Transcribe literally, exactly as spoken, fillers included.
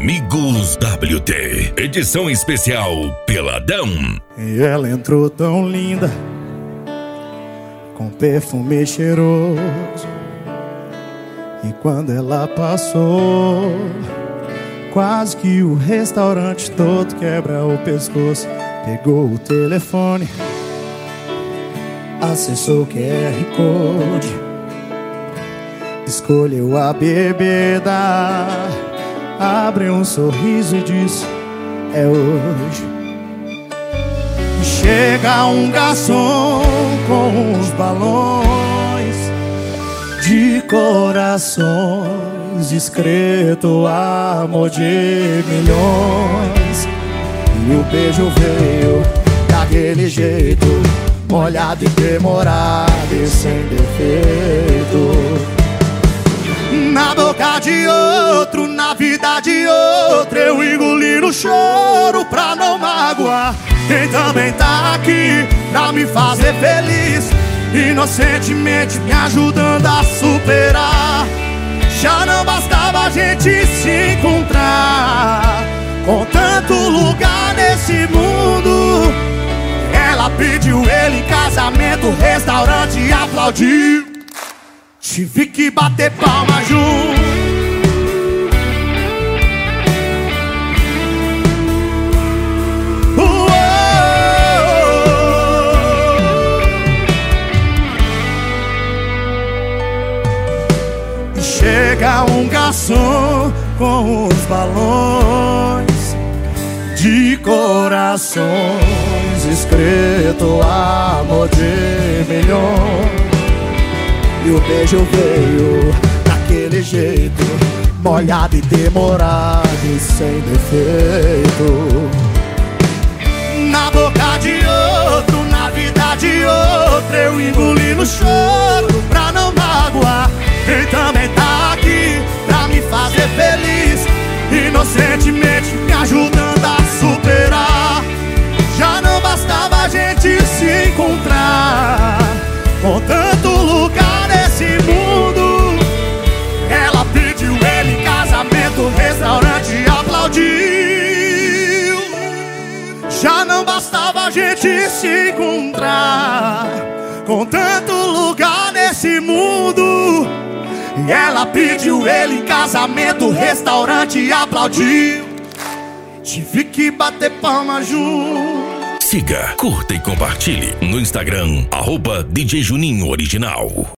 Amigos W T, edição especial Peladão. E ela entrou tão linda, com perfume cheiroso. E quando ela passou, quase que o restaurante todo quebra o pescoço. Pegou o telefone, acessou o Q R Code, escolheu a bebida, abriu um sorriso e disse: é hoje. E chega um garçom com uns balões de corações, escrito amor de milhões. E o beijo veio daquele jeito, molhado e demorado e sem defeito. Na boca de outro, na vida de outro, eu engoli no choro pra não magoar quem também tá aqui pra me fazer feliz, inocentemente me ajudando a superar. Já não bastava a gente se encontrar, com tanto lugar nesse mundo. Ela pediu ele em casamento, o restaurante aplaudiu. Tive que bater palma junto. E chega um garçom com os balões de corações, escrito amor de milhões. E o beijo veio daquele jeito, molhado e demorado e sem defeito. Na boca de outro, na vida de outro, eu engoli no choro pra não magoar quem também tá aqui pra me fazer feliz, inocentemente me ajudando a superar. Já não bastava a gente se encontrar, com tanto lugar nesse mundo. Ela pediu ele em casamento, o restaurante aplaudiu. Já não bastava a gente se encontrar, com tanto lugar nesse mundo. E ela pediu ele em casamento, o restaurante aplaudiu. Tive que bater palma junto. Siga, curta e compartilhe no Instagram, arroba D J Juninho Original.